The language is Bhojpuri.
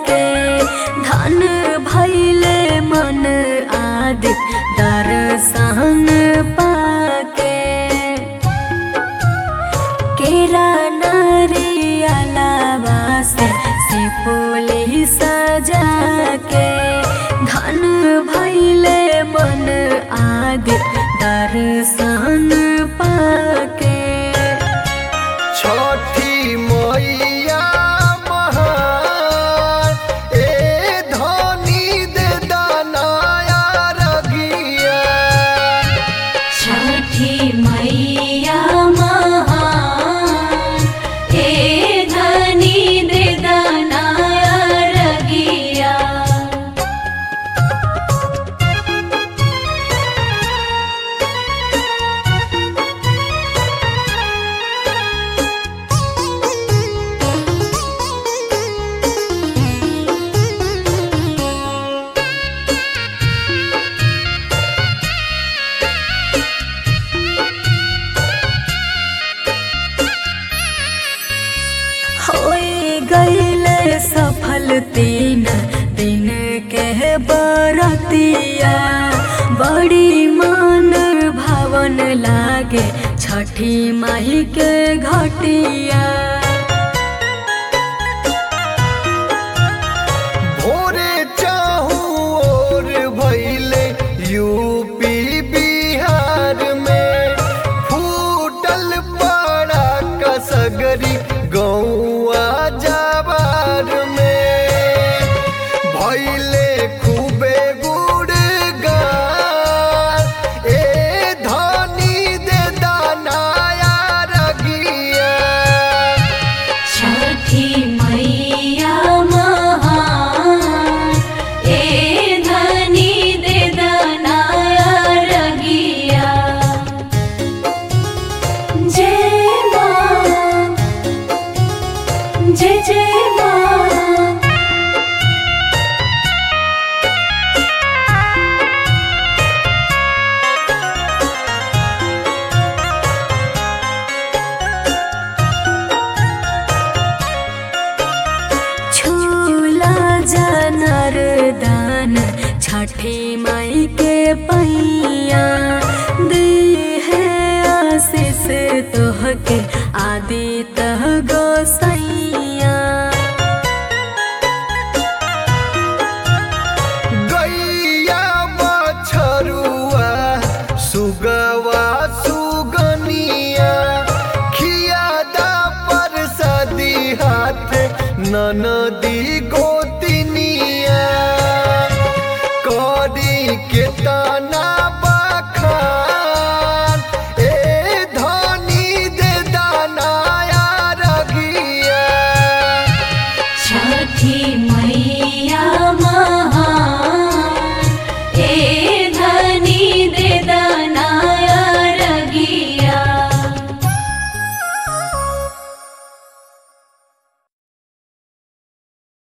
के धन भैले मन आदित दर्शन पाके। केरा नारियलवा से फूली सजा के धन भैले मन आदित दर्शन पाके। छठी मैया महान ए धनी दे दानाया रगिया। छठी मैया महान ए धनी दे दाना रगिया। होए गईले सफल 3 दिन के बरतिया। बड़ी मन भवन लागे छठी माई के घटिया। भोरे चाहूं और भइले यूपी बिहार में फूटल पड़ा कसगरी गौआ जवार में। भइले खूबे गुणगान ए धनी दे दानाया रगिया। छठी मैया महान ए धनी दे दाना रगिया। जय माँ जय जय माँ। झूला जनार्दन छठी माई के पैया। दी है आशीष तोहके आदित गोसैया। गैया बछरुआ सुगवा सुगनिया खियादा पर सदी हाथ ननदी गोतिनिया। करी के तना बखान ए धनी दे दानाया रगिया। छठी मैया